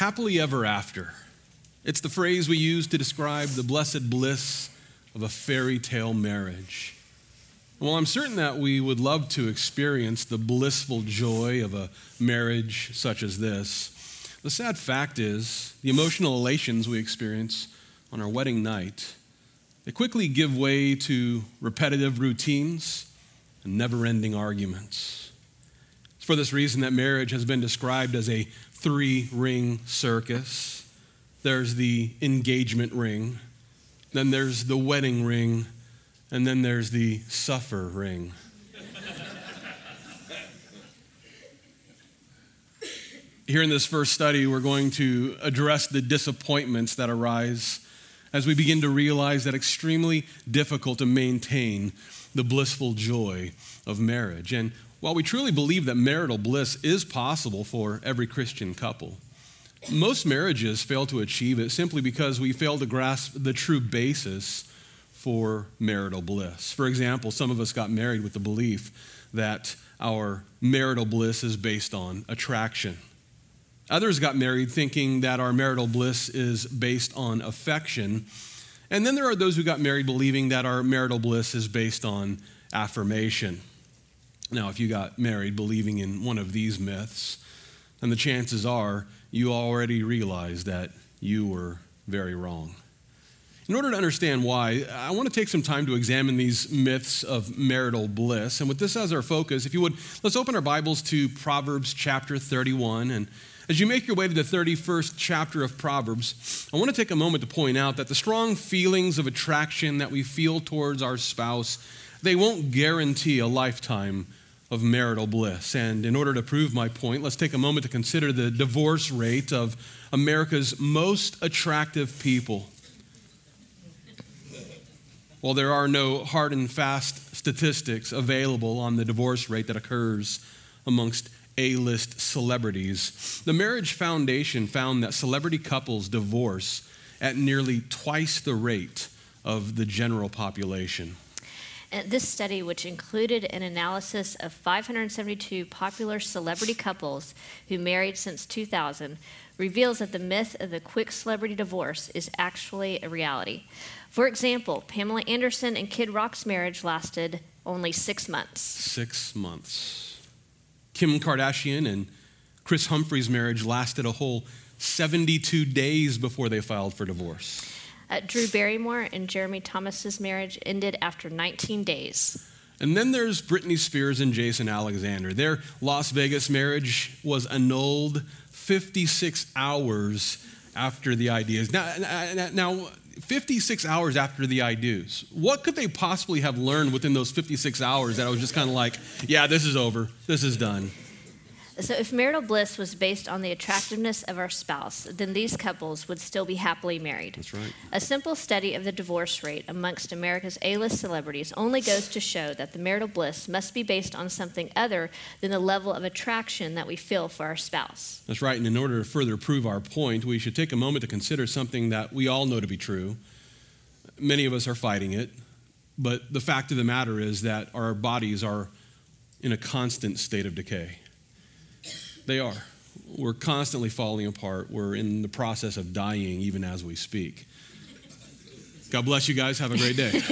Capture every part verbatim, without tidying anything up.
Happily ever after. It's the phrase we use to describe the blessed bliss of a fairy tale marriage. Well, I'm certain that we would love to experience the blissful joy of a marriage such as this. The sad fact is, the emotional elations we experience on our wedding night, they quickly give way to repetitive routines and never-ending arguments. It's for this reason that marriage has been described as a three-ring circus. There's the engagement ring, then there's the wedding ring, and then there's the suffer ring. Here in this first study, we're going to address the disappointments that arise as we begin to realize that it's extremely difficult to maintain the blissful joy of marriage. And while we truly believe that marital bliss is possible for every Christian couple, most marriages fail to achieve it simply because we fail to grasp the true basis for marital bliss. For example, some of us got married with the belief that our marital bliss is based on attraction. Others got married thinking that our marital bliss is based on affection. And then there are those who got married believing that our marital bliss is based on affirmation. Now, if you got married believing in one of these myths, then the chances are you already realize that you were very wrong. In order to understand why, I want to take some time to examine these myths of marital bliss. And with this as our focus, if you would, let's open our Bibles to Proverbs chapter thirty-one. And as you make your way to the thirty-first chapter of Proverbs, I want to take a moment to point out that the strong feelings of attraction that we feel towards our spouse, they won't guarantee a lifetime of marital bliss. And in order to prove my point, let's take a moment to consider the divorce rate of America's most attractive people. While there are no hard and fast statistics available on the divorce rate that occurs amongst A-list celebrities, the Marriage Foundation found that celebrity couples divorce at nearly twice the rate of the general population. And this study, which included an analysis of five hundred seventy-two popular celebrity couples who married since two thousand, reveals that the myth of the quick celebrity divorce is actually a reality. For example, Pamela Anderson and Kid Rock's marriage lasted only six months. Six months. Kim Kardashian and Chris Humphrey's marriage lasted a whole seventy-two days before they filed for divorce. Uh, Drew Barrymore and Jeremy Thomas's marriage ended after nineteen days. And then there's Britney Spears and Jason Alexander. Their Las Vegas marriage was annulled fifty-six hours after the I D Us. Now, now, fifty-six hours after the I D Us. What could they possibly have learned within those fifty-six hours that I was just kind of like, yeah, this is over. This is done. So if marital bliss was based on the attractiveness of our spouse, then these couples would still be happily married. That's right. A simple study of the divorce rate amongst America's A-list celebrities only goes to show that the marital bliss must be based on something other than the level of attraction that we feel for our spouse. That's right, and in order to further prove our point, we should take a moment to consider something that we all know to be true. Many of us are fighting it, but the fact of the matter is that our bodies are in a constant state of decay. They are. We're constantly falling apart. We're in the process of dying even as we speak. God bless you guys. Have a great day.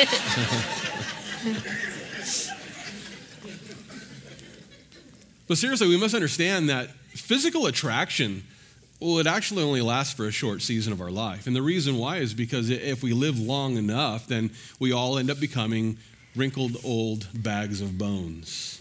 But seriously, we must understand that physical attraction, well, it actually only lasts for a short season of our life. And the reason why is because if we live long enough, then we all end up becoming wrinkled old bags of bones.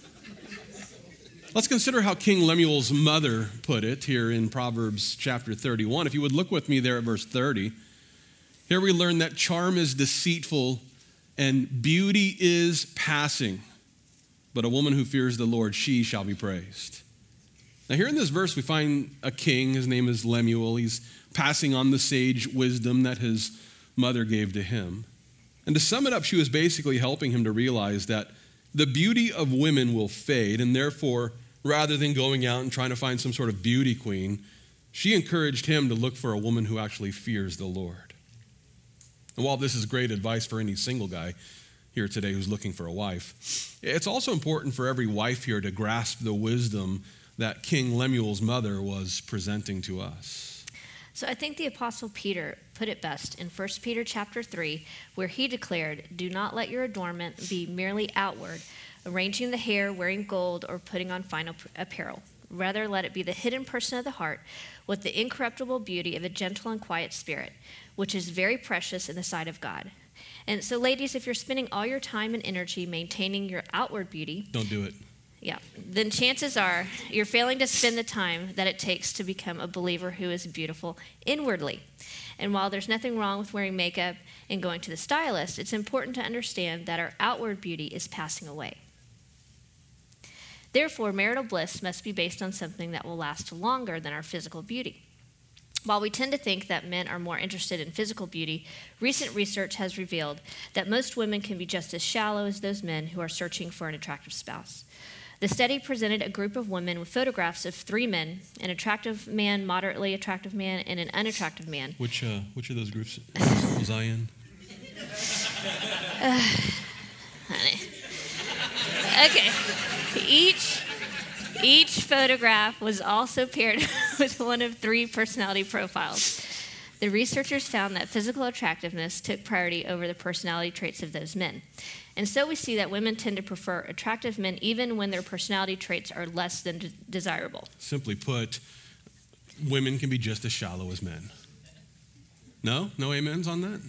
Let's consider how King Lemuel's mother put it here in Proverbs chapter thirty-one. If you would look with me there at verse thirty, here we learn that charm is deceitful and beauty is passing, but a woman who fears the Lord, she shall be praised. Now here in this verse, we find a king. His name is Lemuel. He's passing on the sage wisdom that his mother gave to him. And to sum it up, she was basically helping him to realize that the beauty of women will fade, and therefore, rather than going out and trying to find some sort of beauty queen, she encouraged him to look for a woman who actually fears the Lord. And while this is great advice for any single guy here today who's looking for a wife, it's also important for every wife here to grasp the wisdom that King Lemuel's mother was presenting to us. So I think the Apostle Peter put it best in First Peter chapter three, where he declared, "Do not let your adornment be merely outward, arranging the hair, wearing gold, or putting on fine apparel. Rather, let it be the hidden person of the heart, with the incorruptible beauty of a gentle and quiet spirit, which is very precious in the sight of God." And so, ladies, if you're spending all your time and energy maintaining your outward beauty, don't do it. Yeah, then chances are you're failing to spend the time that it takes to become a believer who is beautiful inwardly. And while there's nothing wrong with wearing makeup and going to the stylist, it's important to understand that our outward beauty is passing away. Therefore, marital bliss must be based on something that will last longer than our physical beauty. While we tend to think that men are more interested in physical beauty, recent research has revealed that most women can be just as shallow as those men who are searching for an attractive spouse. The study presented a group of women with photographs of three men, an attractive man, moderately attractive man, and an unattractive man. Which uh, which of those groups was I in? Uh, honey. Okay. Each, each photograph was also paired with one of three personality profiles. The researchers found that physical attractiveness took priority over the personality traits of those men. And so we see that women tend to prefer attractive men even when their personality traits are less than de- desirable. Simply put, women can be just as shallow as men. No? No amens on that?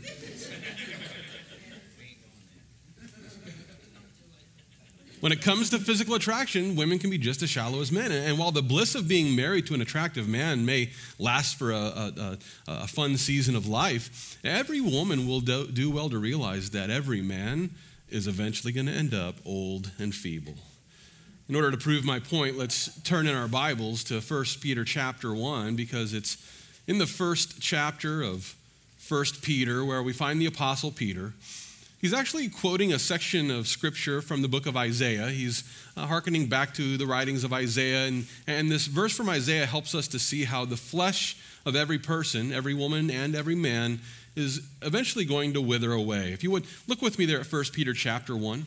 When it comes to physical attraction, women can be just as shallow as men. And while the bliss of being married to an attractive man may last for a, a, a fun season of life, every woman will do, do well to realize that every man is eventually going to end up old and feeble. In order to prove my point, let's turn in our Bibles to First Peter chapter one, because it's in the first chapter of First Peter where we find the Apostle Peter. He's actually quoting a section of scripture from the book of Isaiah. He's uh, hearkening back to the writings of Isaiah. And, and this verse from Isaiah helps us to see how the flesh of every person, every woman, and every man is eventually going to wither away. If you would, look with me there at First Peter chapter one.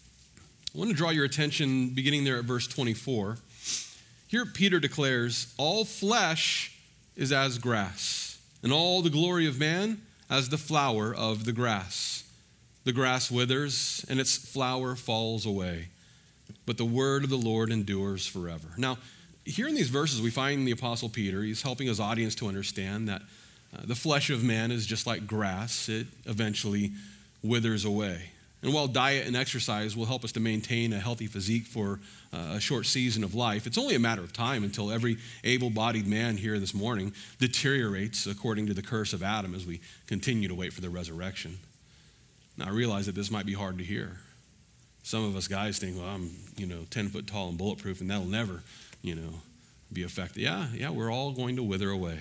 I want to draw your attention beginning there at verse twenty-four. Here Peter declares, "All flesh is as grass, and all the glory of man as the flower of the grass. The grass withers, and its flower falls away, but the word of the Lord endures forever." Now, here in these verses, we find the Apostle Peter. He's helping his audience to understand that uh, the flesh of man is just like grass. It eventually withers away. And while diet and exercise will help us to maintain a healthy physique for uh, a short season of life, it's only a matter of time until every able-bodied man here this morning deteriorates according to the curse of Adam as we continue to wait for the resurrection. Now, I realize that this might be hard to hear. Some of us guys think, well, I'm, you know, ten foot tall and bulletproof, and that'll never, you know, be affected. Yeah, yeah, we're all going to wither away.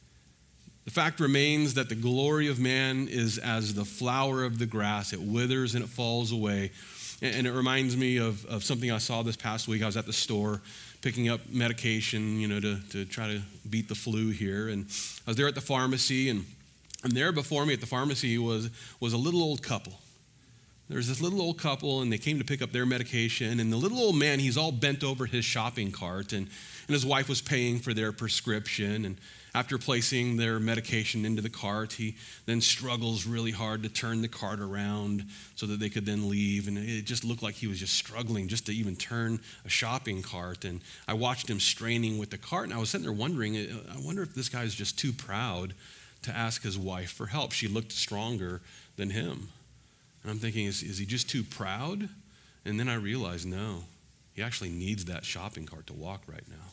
The fact remains that the glory of man is as the flower of the grass. It withers and it falls away. And it reminds me of, of something I saw this past week. I was at the store picking up medication, you know, to, to try to beat the flu here. And I was there at the pharmacy, and And there before me at the pharmacy was, was a little old couple. There was this little old couple, and they came to pick up their medication. And the little old man, he's all bent over his shopping cart, and, and his wife was paying for their prescription. And after placing their medication into the cart, he then struggles really hard to turn the cart around so that they could then leave. And it just looked like he was just struggling just to even turn a shopping cart. And I watched him straining with the cart, and I was sitting there wondering, I wonder if this guy's just too proud to ask his wife for help. She looked stronger than him. And I'm thinking, is, is he just too proud? And then I realized, no, he actually needs that shopping cart to walk right now.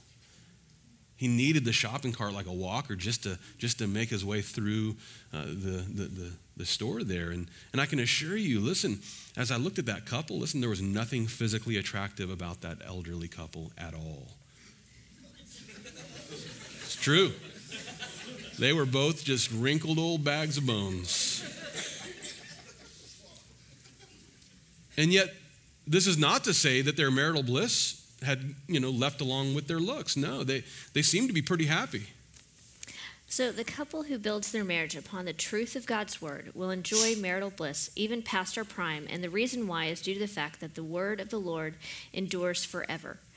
He needed the shopping cart like a walker just to just to make his way through uh, the, the, the, the store there. And, and I can assure you, listen, as I looked at that couple, listen, there was nothing physically attractive about that elderly couple at all. It's true. They were both just wrinkled old bags of bones. And yet, this is not to say that their marital bliss had, you know, left along with their looks. No, they, they seemed to be pretty happy. So the couple who builds their marriage upon the truth of God's word will enjoy marital bliss even past our prime, and the reason why is due to the fact that the word of the Lord endures forever.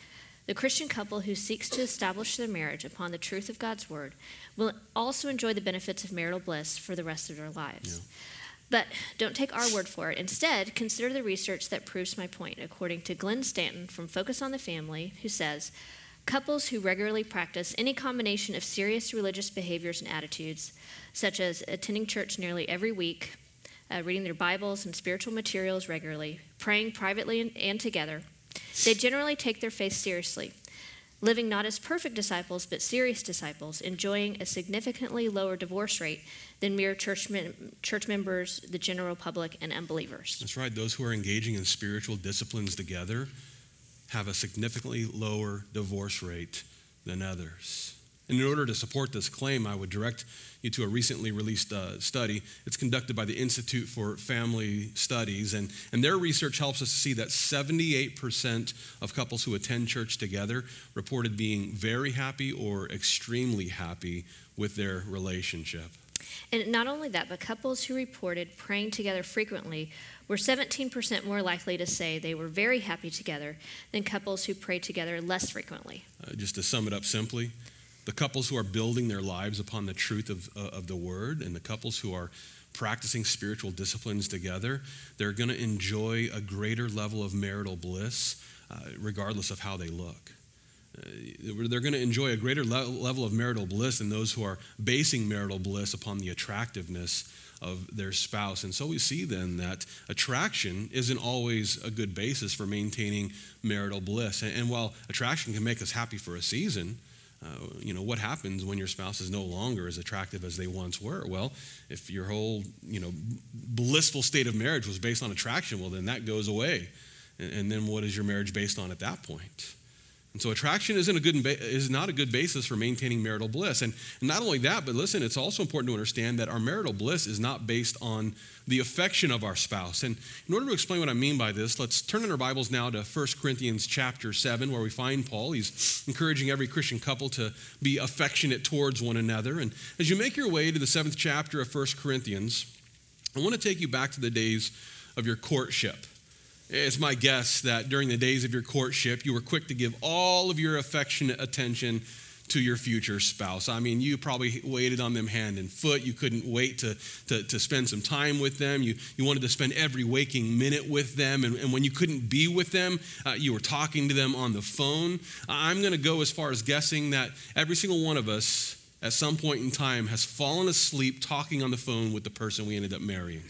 The Christian couple who seeks to establish their marriage upon the truth of God's word will also enjoy the benefits of marital bliss for the rest of their lives. Yeah. But don't take our word for it. Instead, consider the research that proves my point, according to Glenn Stanton from Focus on the Family, who says, couples who regularly practice any combination of serious religious behaviors and attitudes, such as attending church nearly every week, uh, reading their Bibles and spiritual materials regularly, praying privately and, and together, they generally take their faith seriously, living not as perfect disciples, but serious disciples, enjoying a significantly lower divorce rate than mere church, mem- church members, the general public, and unbelievers. That's right. Those who are engaging in spiritual disciplines together have a significantly lower divorce rate than others. And in order to support this claim, I would direct you to a recently released uh, study. It's conducted by the Institute for Family Studies, and, and their research helps us to see that seventy-eight percent of couples who attend church together reported being very happy or extremely happy with their relationship. And not only that, but couples who reported praying together frequently were seventeen percent more likely to say they were very happy together than couples who prayed together less frequently. Uh, just to sum it up simply, the couples who are building their lives upon the truth of, uh, of the word, and the couples who are practicing spiritual disciplines together, they're going to enjoy a greater level of marital bliss uh, regardless of how they look. Uh, they're going to enjoy a greater le- level of marital bliss than those who are basing marital bliss upon the attractiveness of their spouse. And so we see then that attraction isn't always a good basis for maintaining marital bliss. And, and while attraction can make us happy for a season, Uh, you know, what happens when your spouse is no longer as attractive as they once were? Well, if your whole, you know, blissful state of marriage was based on attraction, well, then that goes away. And, and then what is your marriage based on at that point? And so attraction isn't a good is not a good basis for maintaining marital bliss. And, and not only that, but listen, it's also important to understand that our marital bliss is not based on the affection of our spouse. And in order to explain what I mean by this, let's turn in our Bibles now to First Corinthians chapter seven, where we find Paul. He's encouraging every Christian couple to be affectionate towards one another. And as you make your way to the seventh chapter of First Corinthians, I want to take you back to the days of your courtship. It's my guess that during the days of your courtship, you were quick to give all of your affectionate attention to your future spouse. I mean, you probably waited on them hand and foot. You couldn't wait to, to, to spend some time with them. You, you wanted to spend every waking minute with them. And, and when you couldn't be with them, uh, you were talking to them on the phone. I'm going to go as far as guessing that every single one of us at some point in time has fallen asleep talking on the phone with the person we ended up marrying.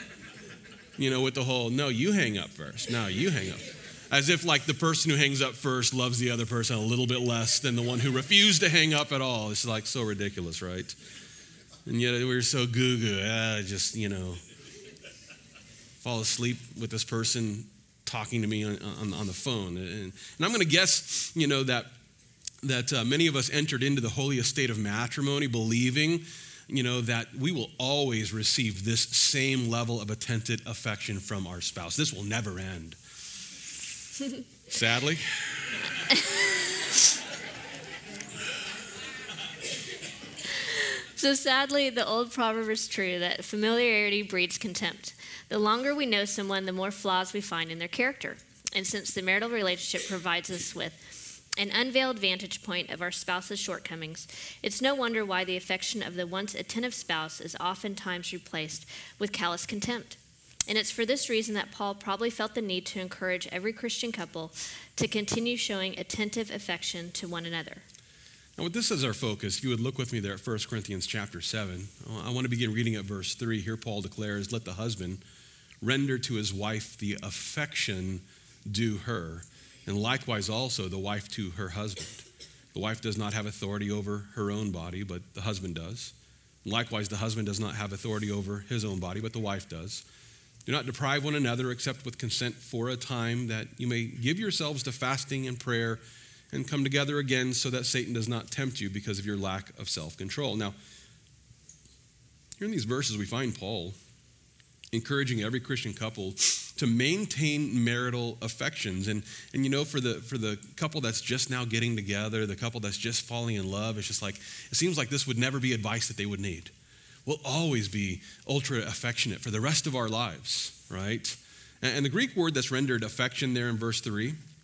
You know, with the whole, no, you hang up first. No, you hang up. As if like the person who hangs up first loves the other person a little bit less than the one who refused to hang up at all. It's like so ridiculous, right? And yet we're so goo-goo. Ah, just, you know, fall asleep with this person talking to me on, on, on the phone. And, and I'm going to guess, you know, that, that uh, many of us entered into the holy estate of matrimony believing you know, that we will always receive this same level of attentive affection from our spouse. This will never end. Sadly. So sadly, the old proverb is true that familiarity breeds contempt. The longer we know someone, the more flaws we find in their character. And since the marital relationship provides us with an unveiled vantage point of our spouse's shortcomings, it's no wonder why the affection of the once attentive spouse is oftentimes replaced with callous contempt. And it's for this reason that Paul probably felt the need to encourage every Christian couple to continue showing attentive affection to one another. Now, with this as our focus, if you would look with me there at First Corinthians chapter seven, I want to begin reading at verse three. Here Paul declares, "Let the husband render to his wife the affection due her, and likewise also the wife to her husband. The wife does not have authority over her own body, but the husband does. And likewise, the husband does not have authority over his own body, but the wife does. Do not deprive one another except with consent for a time, that you may give yourselves to fasting and prayer and come together again, so that Satan does not tempt you because of your lack of self-control." Now, here in these verses, we find Paul encouraging every Christian couple to maintain marital affections. And, and you know, for the for the couple that's just now getting together, the couple that's just falling in love, it's just like, it seems like this would never be advice that they would need. We'll always be ultra affectionate for the rest of our lives, right? And, and the Greek word that's rendered affection there in verse three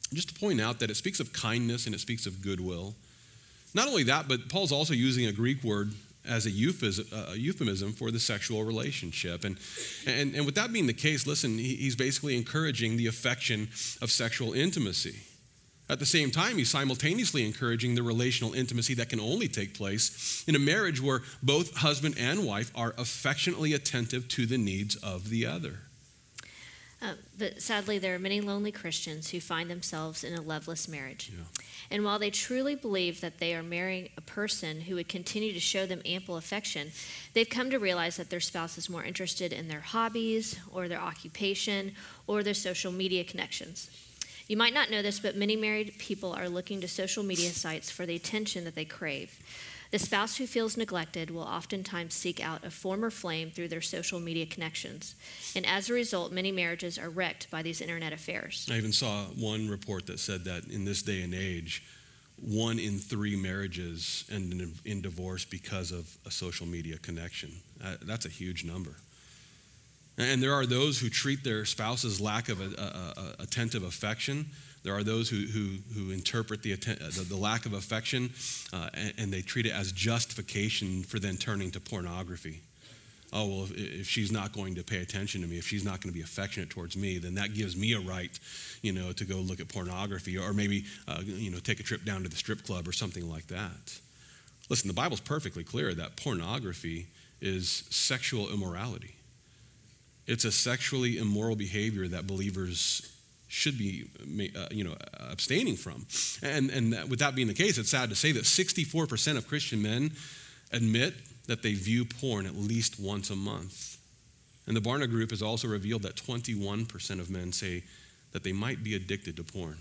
just to point out that it speaks of kindness and it speaks of goodwill. Not only that, but Paul's also using a Greek word as a euphemism, a euphemism for the sexual relationship. And, and, and with that being the case, listen, he, he's basically encouraging the affection of sexual intimacy. At the same time, he's simultaneously encouraging the relational intimacy that can only take place in a marriage where both husband and wife are affectionately attentive to the needs of the other. Uh, but sadly, there are many lonely Christians who find themselves in a loveless marriage. Yeah. And while they truly believe that they are marrying a person who would continue to show them ample affection, they've come to realize that their spouse is more interested in their hobbies or their occupation or their social media connections. You might not know this, but many married people are looking to social media sites for the attention that they crave. The spouse who feels neglected will oftentimes seek out a former flame through their social media connections. And as a result, many marriages are wrecked by these internet affairs. I even saw one report that said that in this day and age, one in three marriages end in, in divorce because of a social media connection. Uh, that's a huge number. And there are those who treat their spouse's lack of a, a, a attentive affection. There are those who who, who interpret the, the the lack of affection uh, and, and they treat it as justification for then turning to pornography. Oh, well, if, if she's not going to pay attention to me, if she's not going to be affectionate towards me, then that gives me a right, you know, to go look at pornography or maybe, uh, you know, take a trip down to the strip club or something like that. Listen, the Bible's perfectly clear that pornography is sexual immorality. It's a sexually immoral behavior that believers should be, uh, you know, abstaining from. And, and that, with that being the case, it's sad to say that sixty-four percent of Christian men admit that they view porn at least once a month. And the Barna Group has also revealed that twenty-one percent of men say that they might be addicted to porn.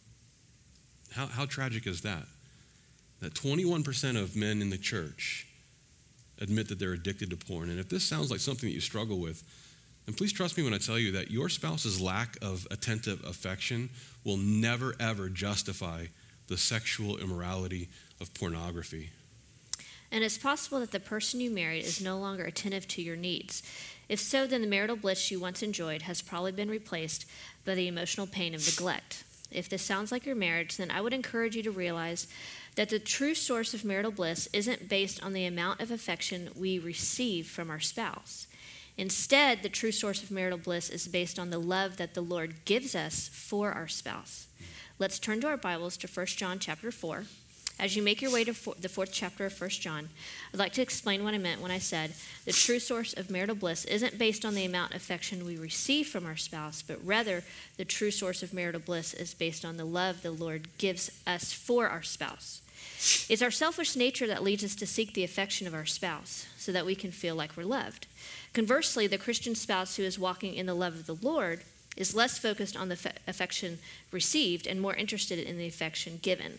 How, how tragic is that? That twenty-one percent of men in the church admit that they're addicted to porn. And if this sounds like something that you struggle with, and please trust me when I tell you that your spouse's lack of attentive affection will never, ever justify the sexual immorality of pornography. And it's possible that the person you married is no longer attentive to your needs. If so, then the marital bliss you once enjoyed has probably been replaced by the emotional pain of neglect. If this sounds like your marriage, then I would encourage you to realize that the true source of marital bliss isn't based on the amount of affection we receive from our spouse. Instead, the true source of marital bliss is based on the love that the Lord gives us for our spouse. Let's turn to our Bibles to First John chapter four. As you make your way to for, the fourth chapter of First John, I'd like to explain what I meant when I said the true source of marital bliss isn't based on the amount of affection we receive from our spouse, but rather the true source of marital bliss is based on the love the Lord gives us for our spouse. It's our selfish nature that leads us to seek the affection of our spouse so that we can feel like we're loved. Conversely, the Christian spouse who is walking in the love of the Lord is less focused on the fe- affection received and more interested in the affection given.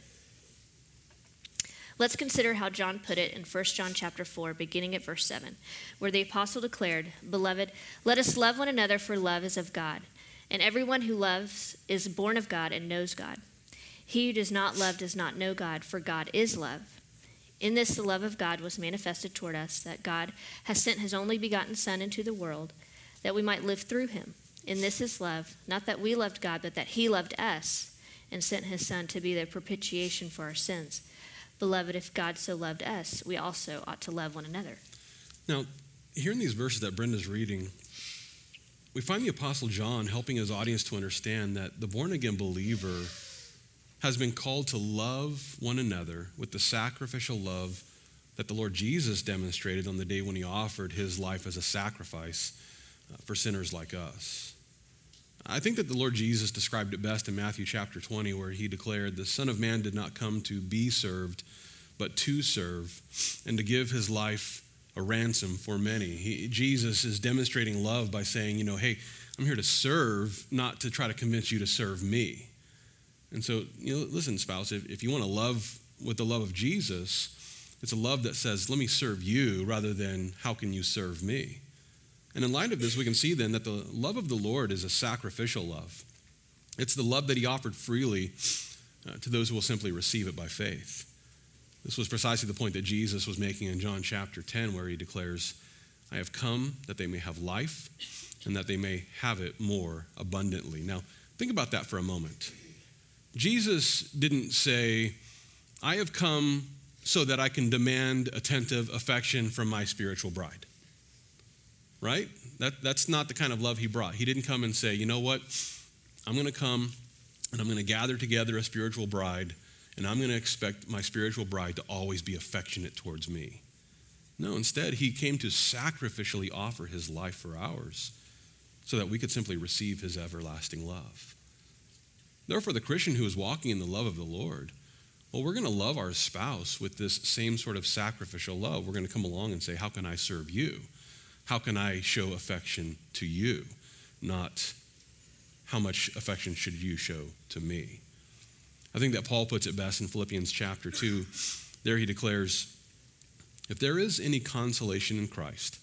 Let's consider how John put it in First John chapter four, beginning at verse seven, where the apostle declared, "Beloved, let us love one another, for love is of God. And everyone who loves is born of God and knows God. He who does not love does not know God, for God is love. In this, the love of God was manifested toward us, that God has sent his only begotten Son into the world, that we might live through him. In this is love, not that we loved God, but that he loved us and sent his Son to be the propitiation for our sins. Beloved, if God so loved us, we also ought to love one another." Now, here in these verses that Brenda's reading, we find the Apostle John helping his audience to understand that the born-again believer has been called to love one another with the sacrificial love that the Lord Jesus demonstrated on the day when he offered his life as a sacrifice for sinners like us. I think that the Lord Jesus described it best in Matthew chapter twenty, where he declared, "The Son of Man did not come to be served, but to serve, and to give his life a ransom for many." He, Jesus is demonstrating love by saying, you know, hey, I'm here to serve, not to try to convince you to serve me. And so, you know, listen, spouse, if, if you want to love with the love of Jesus, it's a love that says, let me serve you rather than how can you serve me? And in light of this, we can see then that the love of the Lord is a sacrificial love. It's the love that he offered freely uh, to those who will simply receive it by faith. This was precisely the point that Jesus was making in John chapter ten, where he declares, "I have come that they may have life and that they may have it more abundantly." Now, think about that for a moment. Jesus didn't say, I have come so that I can demand attentive affection from my spiritual bride. Right? That, that's not the kind of love he brought. He didn't come and say, you know what? I'm going to come and I'm going to gather together a spiritual bride, and I'm going to expect my spiritual bride to always be affectionate towards me. No, instead, he came to sacrificially offer his life for ours so that we could simply receive his everlasting love. Therefore, the Christian who is walking in the love of the Lord, well, we're going to love our spouse with this same sort of sacrificial love. We're going to come along and say, how can I serve you? How can I show affection to you? Not how much affection should you show to me? I think that Paul puts it best in Philippians chapter two. There he declares, if there is any consolation in Christ,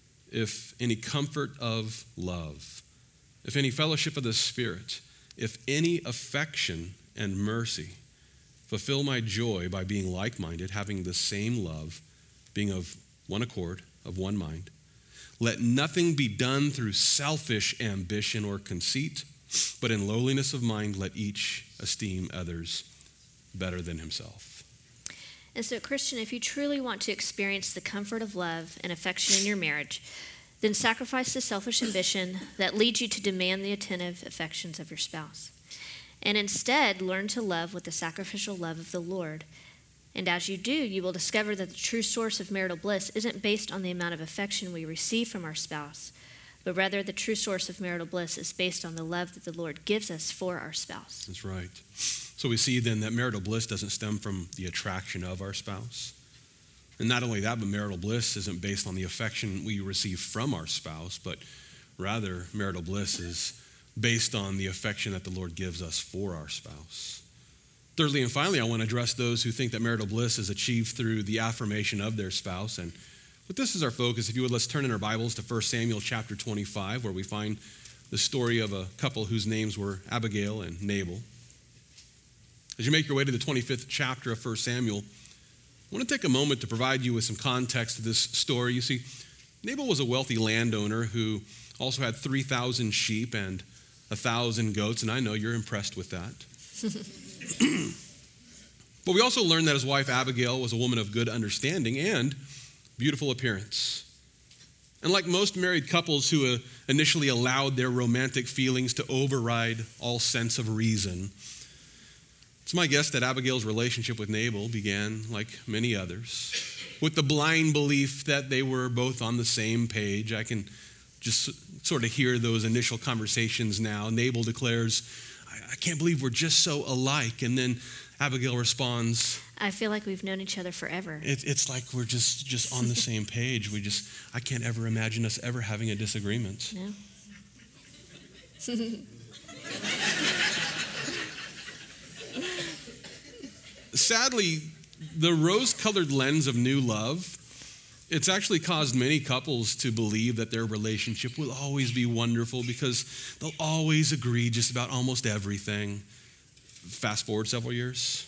if any comfort of love, if any fellowship of the Spirit, if any affection and mercy, fulfill my joy by being like-minded, having the same love, being of one accord, of one mind. Let nothing be done through selfish ambition or conceit, but in lowliness of mind, let each esteem others better than himself. And so, Christian, if you truly want to experience the comfort of love and affection in your marriage, then sacrifice the selfish ambition that leads you to demand the attentive affections of your spouse. And instead, learn to love with the sacrificial love of the Lord. And as you do, you will discover that the true source of marital bliss isn't based on the amount of affection we receive from our spouse, but rather the true source of marital bliss is based on the love that the Lord gives us for our spouse. That's right. So we see then that marital bliss doesn't stem from the attraction of our spouse. And not only that, but marital bliss isn't based on the affection we receive from our spouse, but rather marital bliss is based on the affection that the Lord gives us for our spouse. Thirdly and finally, I want to address those who think that marital bliss is achieved through the affirmation of their spouse. And but this is our focus. If you would, let's turn in our Bibles to First Samuel chapter twenty-five, where we find the story of a couple whose names were Abigail and Nabal. As you make your way to the twenty-fifth chapter of First Samuel, I want to take a moment to provide you with some context to this story. You see, Nabal was a wealthy landowner who also had three thousand sheep and one thousand goats, and I know you're impressed with that. But we also learned that his wife Abigail was a woman of good understanding and beautiful appearance. And like most married couples who uh, initially allowed their romantic feelings to override all sense of reason, it's my guess that Abigail's relationship with Nabal began, like many others, with the blind belief that they were both on the same page. I can just sort of hear those initial conversations now. Nabal declares, I, I can't believe we're just so alike. And then Abigail responds, I feel like we've known each other forever. It, it's like we're just, just on the same page. We just, I can't ever imagine us ever having a disagreement. No. Sadly, the rose-colored lens of new love, it's actually caused many couples to believe that their relationship will always be wonderful because they'll always agree just about almost everything. Fast forward several years.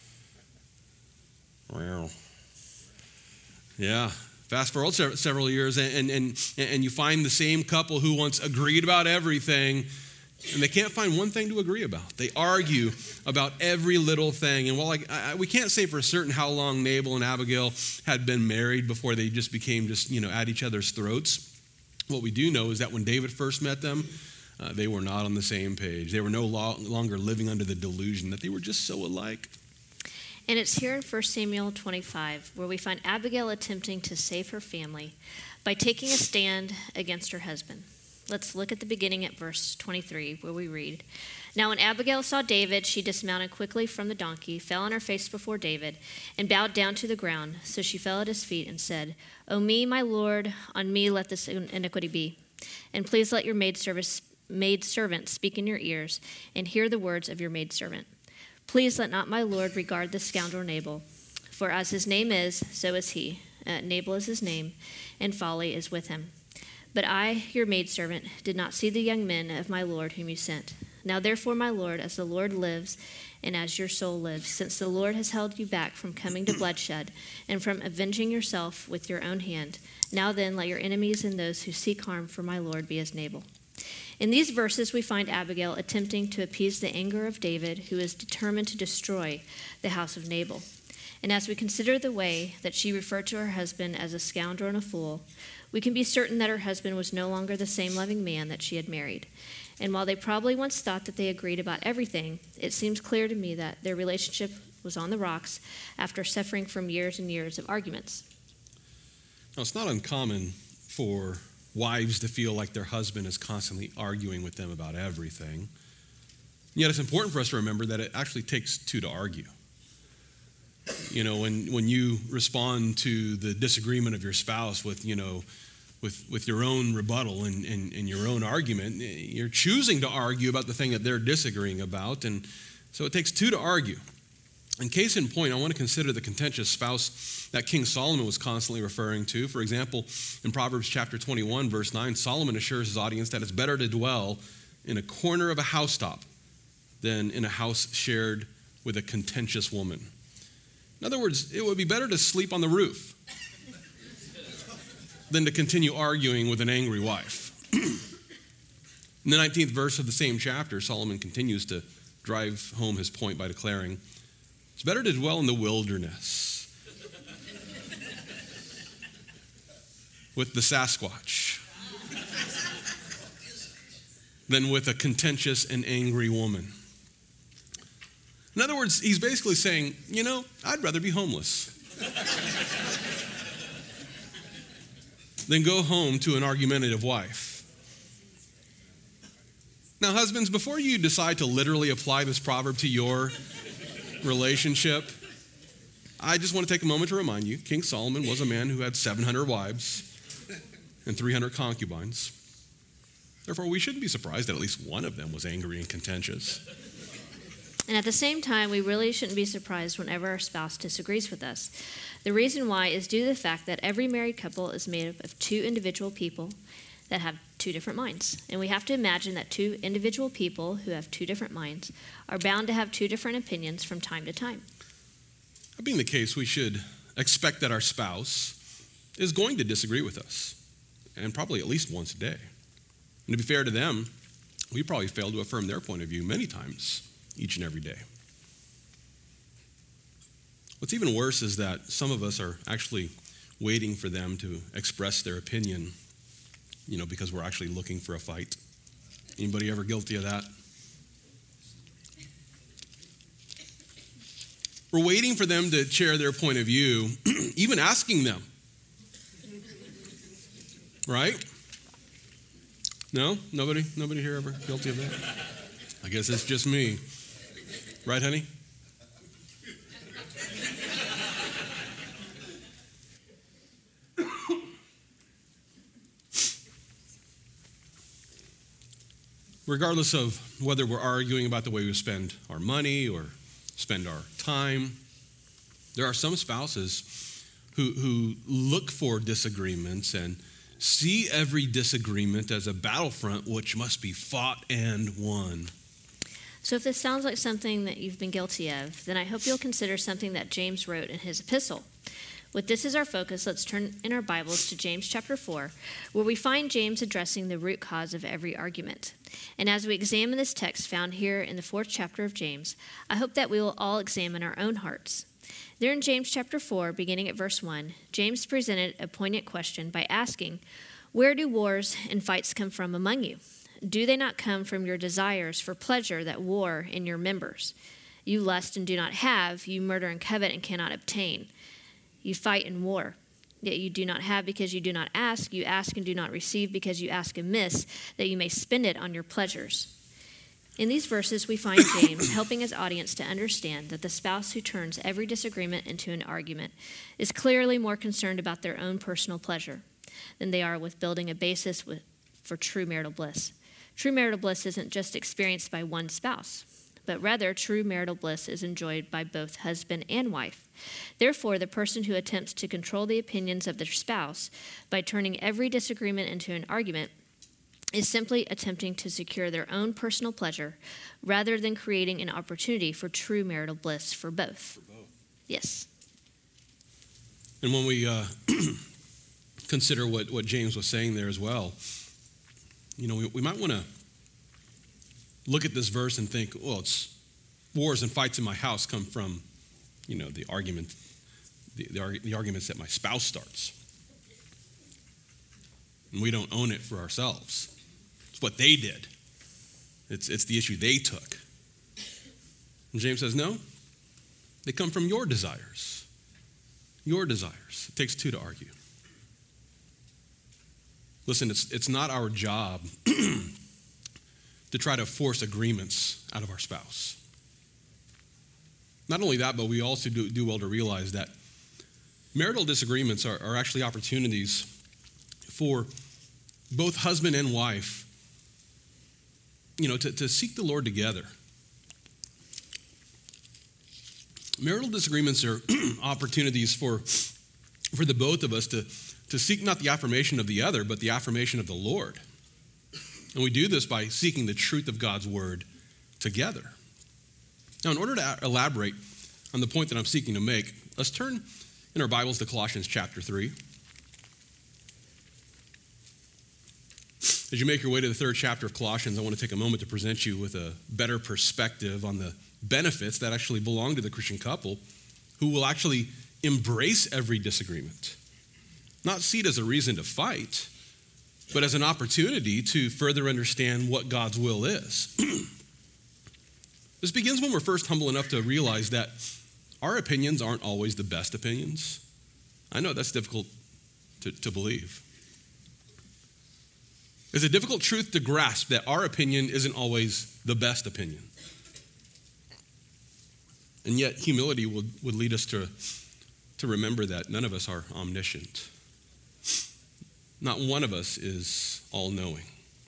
Wow. Yeah. Fast forward several years, and, and, and you find the same couple who once agreed about everything, and they can't find one thing to agree about. They argue about every little thing. And while I, I, we can't say for certain how long Nabal and Abigail had been married before they just became just, you know, at each other's throats, what we do know is that when David first met them, uh, they were not on the same page. They were no lo- longer living under the delusion that they were just so alike. And it's here in First Samuel twenty-five where we find Abigail attempting to save her family by taking a stand against her husband. Let's look at the beginning at verse twenty-three, where we read, Now when Abigail saw David, she dismounted quickly from the donkey, fell on her face before David, and bowed down to the ground. So she fell at his feet and said, O me, my lord, on me let this iniquity be. And please let your maidservant maidservant speak in your ears, and hear the words of your maidservant. Please let not my lord regard this scoundrel Nabal, for as his name is, so is he. Uh, Nabal is his name, and folly is with him. But I, your maidservant, did not see the young men of my lord whom you sent. Now therefore, my lord, as the Lord lives, and as your soul lives, since the Lord has held you back from coming to bloodshed, and from avenging yourself with your own hand, now then let your enemies and those who seek harm for my lord be as Nabal. In these verses, we find Abigail attempting to appease the anger of David, who is determined to destroy the house of Nabal. And as we consider the way that she referred to her husband as a scoundrel and a fool, we can be certain that her husband was no longer the same loving man that she had married. And while they probably once thought that they agreed about everything, it seems clear to me that their relationship was on the rocks after suffering from years and years of arguments. Now, it's not uncommon for wives to feel like their husband is constantly arguing with them about everything. Yet it's important for us to remember that it actually takes two to argue. You know, when, when you respond to the disagreement of your spouse with, you know, with, with your own rebuttal and, and, and your own argument, you're choosing to argue about the thing that they're disagreeing about. And so it takes two to argue. In case in point, I want to consider the contentious spouse that King Solomon was constantly referring to. For example, in Proverbs chapter twenty-one, verse nine, Solomon assures his audience that it's better to dwell in a corner of a housetop than in a house shared with a contentious woman. In other words, it would be better to sleep on the roof than to continue arguing with an angry wife. In the nineteenth verse of the same chapter, Solomon continues to drive home his point by declaring, it's better to dwell in the wilderness with the Sasquatch than with a contentious and angry woman. In other words, he's basically saying, you know, I'd rather be homeless than go home to an argumentative wife. Now, husbands, before you decide to literally apply this proverb to your relationship, I just want to take a moment to remind you, King Solomon was a man who had seven hundred wives and three hundred concubines. Therefore, we shouldn't be surprised that at least one of them was angry and contentious. And at the same time, we really shouldn't be surprised whenever our spouse disagrees with us. The reason why is due to the fact that every married couple is made up of two individual people that have two different minds. And we have to imagine that two individual people who have two different minds are bound to have two different opinions from time to time. That being the case, we should expect that our spouse is going to disagree with us, and probably at least once a day. And to be fair to them, we probably fail to affirm their point of view many times each and every day. What's even worse is that some of us are actually waiting for them to express their opinion, you know, because we're actually looking for a fight. Anybody ever guilty of that? We're waiting for them to share their point of view, even asking them. Right? No? Nobody? Nobody here ever guilty of that? I guess it's just me. Right, honey? Regardless of whether we're arguing about the way we spend our money or spend our time, there are some spouses who, who look for disagreements and see every disagreement as a battlefront which must be fought and won. So if this sounds like something that you've been guilty of, then I hope you'll consider something that James wrote in his epistle. With this as our focus, let's turn in our Bibles to James chapter four, where we find James addressing the root cause of every argument. And as we examine this text found here in the fourth chapter of James, I hope that we will all examine our own hearts. There in James chapter four, beginning at verse one, James presented a poignant question by asking, "Where do wars and fights come from among you? Do they not come from your desires for pleasure that war in your members? You lust and do not have, you murder and covet and cannot obtain. You fight and war, yet you do not have because you do not ask. You ask and do not receive because you ask amiss, that you may spend it on your pleasures." In these verses, we find James helping his audience to understand that the spouse who turns every disagreement into an argument is clearly more concerned about their own personal pleasure than they are with building a basis with, for true marital bliss. True marital bliss isn't just experienced by one spouse, but rather true marital bliss is enjoyed by both husband and wife. Therefore, the person who attempts to control the opinions of their spouse by turning every disagreement into an argument is simply attempting to secure their own personal pleasure rather than creating an opportunity for true marital bliss for both. For both. Yes. And when we uh, consider what, what James was saying there as well, you know, we, we might want to look at this verse and think, well, it's wars and fights in my house come from, you know, the argument, the, the, the arguments that my spouse starts. And we don't own it for ourselves. It's what they did. It's, it's the issue they took. And James says, no, they come from your desires. Your desires. It takes two to argue. Listen, it's, it's not our job to try to force agreements out of our spouse. Not only that, but we also do, do well to realize that marital disagreements are, are actually opportunities for both husband and wife, you know, to, to seek the Lord together. Marital disagreements are opportunities for, for the both of us to, to seek not the affirmation of the other, but the affirmation of the Lord. And we do this by seeking the truth of God's word together. Now, in order to elaborate on the point that I'm seeking to make, let's turn in our Bibles to Colossians chapter three. As you make your way to the third chapter of Colossians, I want to take a moment to present you with a better perspective on the benefits that actually belong to the Christian couple who will actually embrace every disagreement. Not see it as a reason to fight, but as an opportunity to further understand what God's will is. This begins when we're first humble enough to realize that our opinions aren't always the best opinions. I know that's difficult to, to believe. It's a difficult truth to grasp that our opinion isn't always the best opinion. And yet humility would, would lead us to, to remember that none of us are omniscient. Not one of us is all-knowing.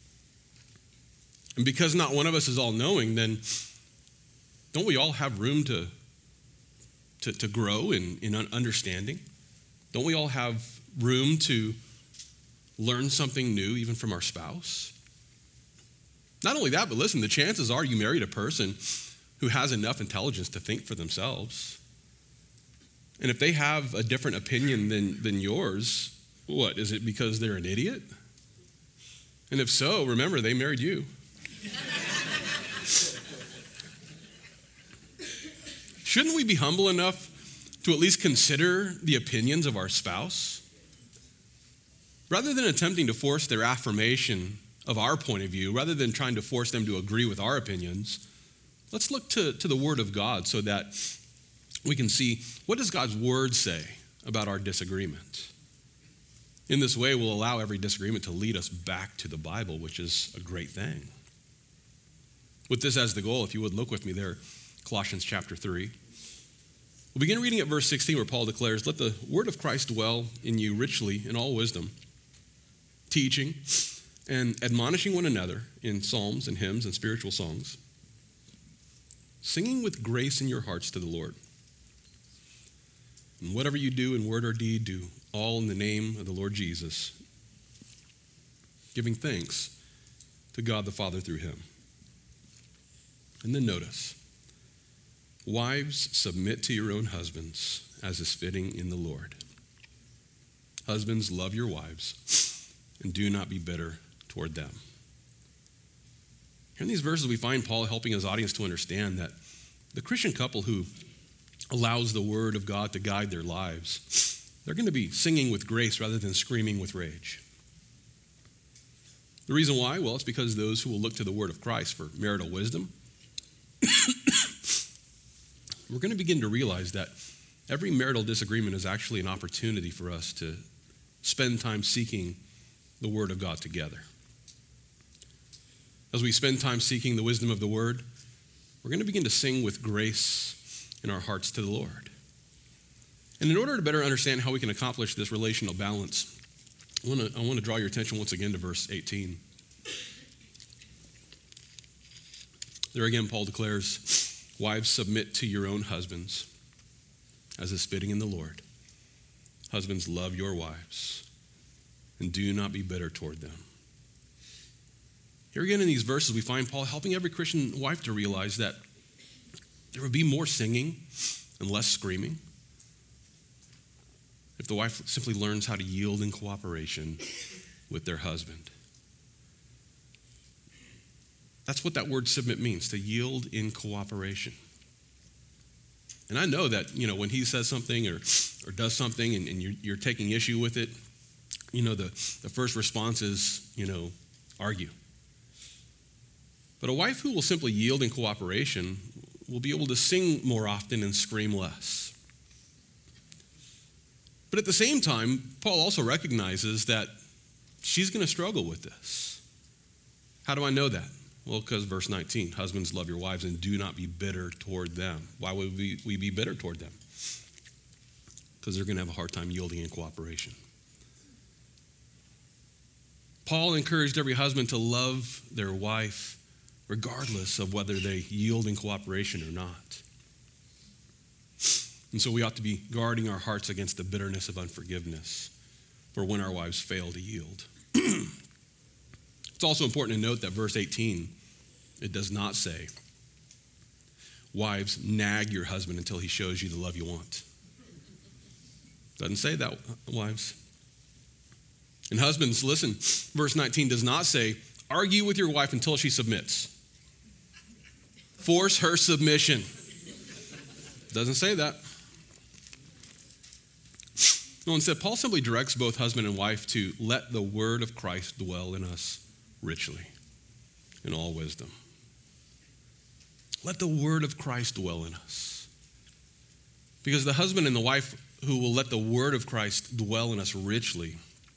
And because not one of us is all-knowing, then don't we all have room to, to, to grow in, in understanding? Don't we all have room to learn something new even from our spouse? Not only that, but listen, the chances are you married a person who has enough intelligence to think for themselves. And if they have a different opinion than, than yours, what, is it because they're an idiot? And if so, remember, they married you. Shouldn't we be humble enough to at least consider the opinions of our spouse? Rather than attempting to force their affirmation of our point of view, rather than trying to force them to agree with our opinions, let's look to, to the Word of God so that we can see, what does God's Word say about our disagreement? In this way, we'll allow every disagreement to lead us back to the Bible, which is a great thing. With this as the goal, if you would look with me there, Colossians chapter three. We'll begin reading at verse sixteen, where Paul declares, "Let the word of Christ dwell in you richly in all wisdom, teaching and admonishing one another in psalms and hymns and spiritual songs, singing with grace in your hearts to the Lord. And whatever you do in word or deed, do all in the name of the Lord Jesus, giving thanks to God the Father through him." And then notice, "Wives, submit to your own husbands as is fitting in the Lord. Husbands, love your wives and do not be bitter toward them." Here in these verses, we find Paul helping his audience to understand that the Christian couple who allows the word of God to guide their lives, they're going to be singing with grace rather than screaming with rage. The reason why? Well, it's because those who will look to the word of Christ for marital wisdom, we're going to begin to realize that every marital disagreement is actually an opportunity for us to spend time seeking the word of God together. As we spend time seeking the wisdom of the word, we're going to begin to sing with grace in our hearts to the Lord. And in order to better understand how we can accomplish this relational balance, I want to, I want to draw your attention once again to verse eighteen. There again, Paul declares, "Wives, submit to your own husbands, as is fitting in the Lord. Husbands, love your wives, and do not be bitter toward them." Here again in these verses, we find Paul helping every Christian wife to realize that there would be more singing and less screaming if the wife simply learns how to yield in cooperation with their husband. That's what that word submit means, to yield in cooperation. And I know that, you know, when he says something or, or does something and, and you're, you're taking issue with it, you know, the, the first response is, you know, argue. But a wife who will simply yield in cooperation will be able to sing more often and scream less. But at the same time, Paul also recognizes that she's going to struggle with this. How do I know that? Well, because verse nineteen, husbands, love your wives and do not be bitter toward them. Why would we, we be bitter toward them? Because they're going to have a hard time yielding in cooperation. Paul encouraged every husband to love their wife regardless of whether they yield in cooperation or not. And so we ought to be guarding our hearts against the bitterness of unforgiveness for when our wives fail to yield. It's also important to note that verse eighteen, it does not say, wives, nag your husband until he shows you the love you want. Doesn't say that, wives. And husbands, listen, verse nineteen does not say, argue with your wife until she submits. Force her submission. Doesn't say that. No, instead, Paul simply directs both husband and wife to let the word of Christ dwell in us richly, in all wisdom. Let the word of Christ dwell in us. Because the husband and the wife who will let the word of Christ dwell in us richly,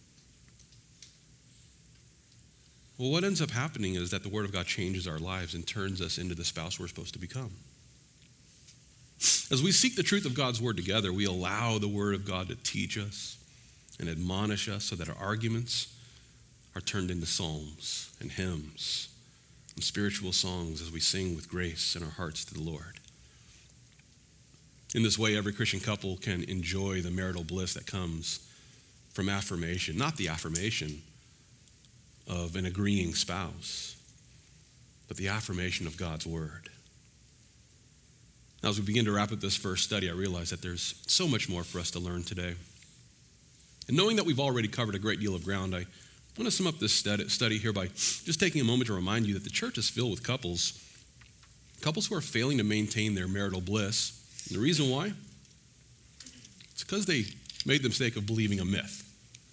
well, what ends up happening is that the word of God changes our lives and turns us into the spouse we're supposed to become. As we seek the truth of God's word together, we allow the word of God to teach us and admonish us so that our arguments are turned into psalms and hymns and spiritual songs as we sing with grace in our hearts to the Lord. In this way, every Christian couple can enjoy the marital bliss that comes from affirmation, not the affirmation of an agreeing spouse, but the affirmation of God's word. Now, as we begin to wrap up this first study, I realize that there's so much more for us to learn today. And knowing that we've already covered a great deal of ground, I I want to sum up this study here by just taking a moment to remind you that the church is filled with couples, couples who are failing to maintain their marital bliss. And the reason why? It's because they made the mistake of believing a myth.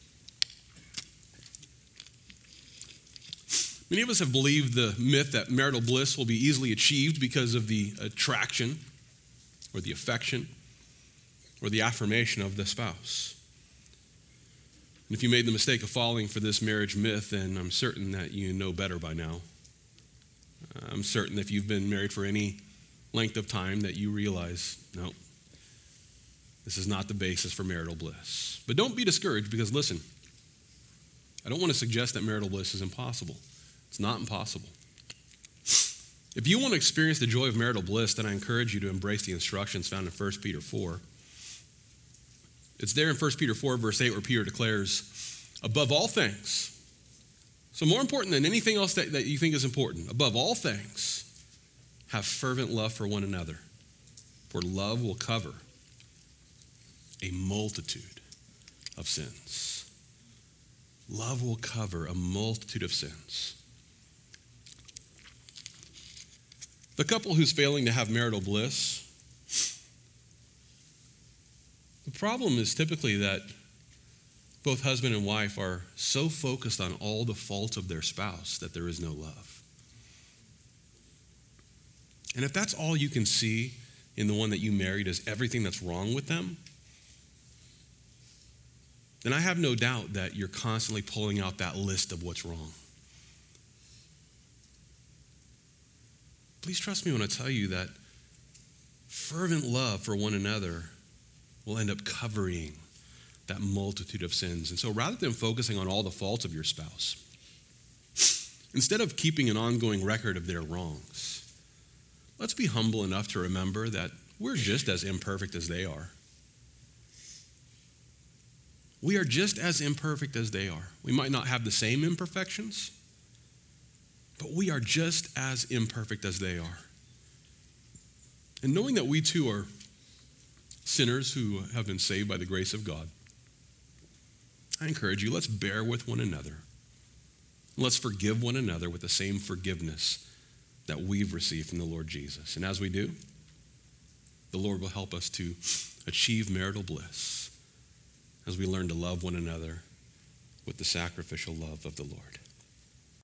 Many of us have believed the myth that marital bliss will be easily achieved because of the attraction or the affection or the affirmation of the spouse. And if you made the mistake of falling for this marriage myth, then I'm certain that you know better by now. I'm certain that if you've been married for any length of time that you realize, no, this is not the basis for marital bliss. But don't be discouraged because listen, I don't want to suggest that marital bliss is impossible. It's not impossible. If you want to experience the joy of marital bliss, then I encourage you to embrace the instructions found in First Peter four. It's there in First Peter four, verse eight, where Peter declares, above all things, so more important than anything else that, that you think is important, above all things, have fervent love for one another, for love will cover a multitude of sins. Love will cover a multitude of sins. The couple who's failing to have marital bliss, the problem is typically that both husband and wife are so focused on all the faults of their spouse that there is no love. And if that's all you can see in the one that you married as everything that's wrong with them, then I have no doubt that you're constantly pulling out that list of what's wrong. Please trust me when I tell you that fervent love for one another will end up covering that multitude of sins. And so rather than focusing on all the faults of your spouse, instead of keeping an ongoing record of their wrongs, let's be humble enough to remember that we're just as imperfect as they are. We are just as imperfect as they are. We might not have the same imperfections, but we are just as imperfect as they are. And knowing that we too are sinners who have been saved by the grace of God, I encourage you, let's bear with one another. Let's forgive one another with the same forgiveness that we've received from the Lord Jesus. And as we do, the Lord will help us to achieve marital bliss as we learn to love one another with the sacrificial love of the Lord.